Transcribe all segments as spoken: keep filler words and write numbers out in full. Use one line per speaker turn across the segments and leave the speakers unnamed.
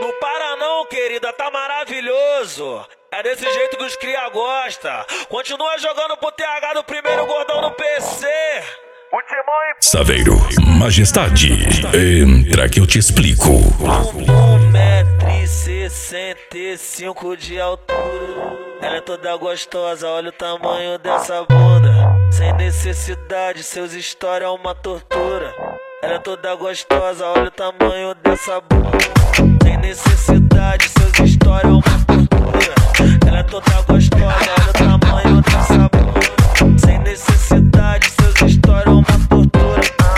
Não para não, querida, tá maravilhoso. É desse jeito que os cria gosta. Continua jogando pro T H do primeiro gordão no P C.
Saveiro, majestade, entra que eu te explico.
Um metro e sessenta e cinco de altura. Ela é toda gostosa, olha o tamanho dessa bunda. Sem necessidade, seus stories é uma tortura. Ela é toda gostosa, olha o tamanho dessa bunda. Sem necessidade, seus stories é uma tortura. Ela é toda gostosa, olha o tamanho dessa bunda. Sem necessidade, seus stories é uma tortura.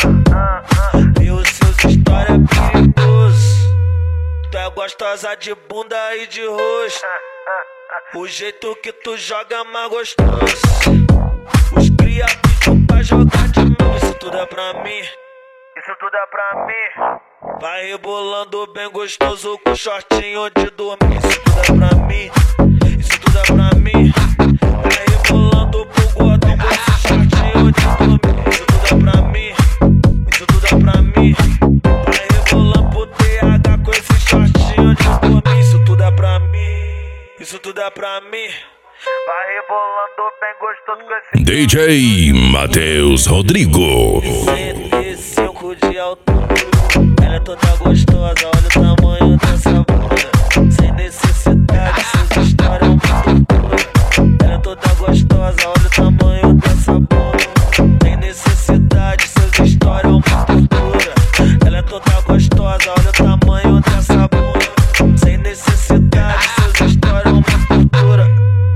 E os seus stories é perigoso. Tu é gostosa de bunda e de rosto. O jeito que tu joga é mais gostoso. Os cria pediu pra jogar de novo. Isso tudo é pra mim. Isso tudo é pra mim. Vai rebolando bem gostoso com shortinho de dormir. Isso tudo é pra mim. Isso tudo é pra mim. Vai rebolando pro gordão com esse shortinho de dormir. Isso tudo é pra mim. Isso tudo é pra mim. Vai rebolando pro T H com esse shortinho de dormir. Isso tudo é pra mim. Isso tudo é pra mim. Vai rebolando bem gostoso com esse
D J Matheus Rodrigo.
cento e cinco de altura. Ela é toda gostosa, olha o tamanho dessa bunda. Sem necessidade, seus stories é uma tortura. Ela é toda gostosa, olha o tamanho dessa bunda. Sem necessidade, seus stories é uma tortura. Ela é toda gostosa, olha o tamanho dessa bunda. Sem necessidade, seus stories é uma tortura.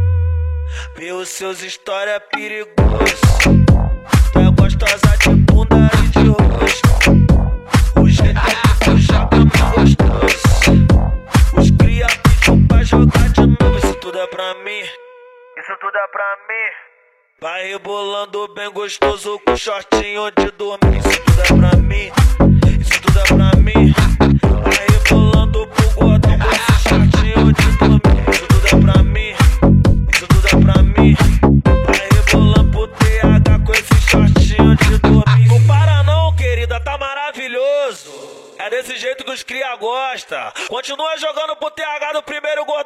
Ver os seus stories é perigoso. Tu é gostosa de bunda e de rosto. O jeito que tu joga é mais gostoso. Os cria pediu pra jogar de novo. Isso tudo é pra mim. Isso tudo é pra mim. Vai rebolando bem gostoso com shortinho de dormir. Isso tudo é pra mim. Isso tudo é pra mim. Vai rebolando pro gordão com esse shortinho de dormir. Isso tudo é pra mim. Isso tudo é pra mim. Vai rebolando pro T H com esse shortinho de dormir. Não para não, querida, tá maravilhoso. É desse jeito que os cria gosta. Continua jogando pro T H do primeiro gordão.